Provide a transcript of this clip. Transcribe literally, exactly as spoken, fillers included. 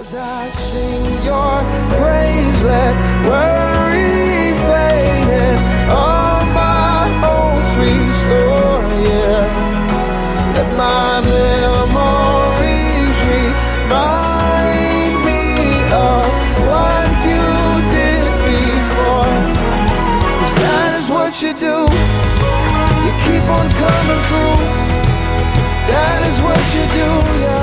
As I sing your praise, let worry fade and all my hopes restore, yeah. Let my memories remind me of what you did before. 'Cause that is what you do. You keep on coming through. That is what you do, yeah.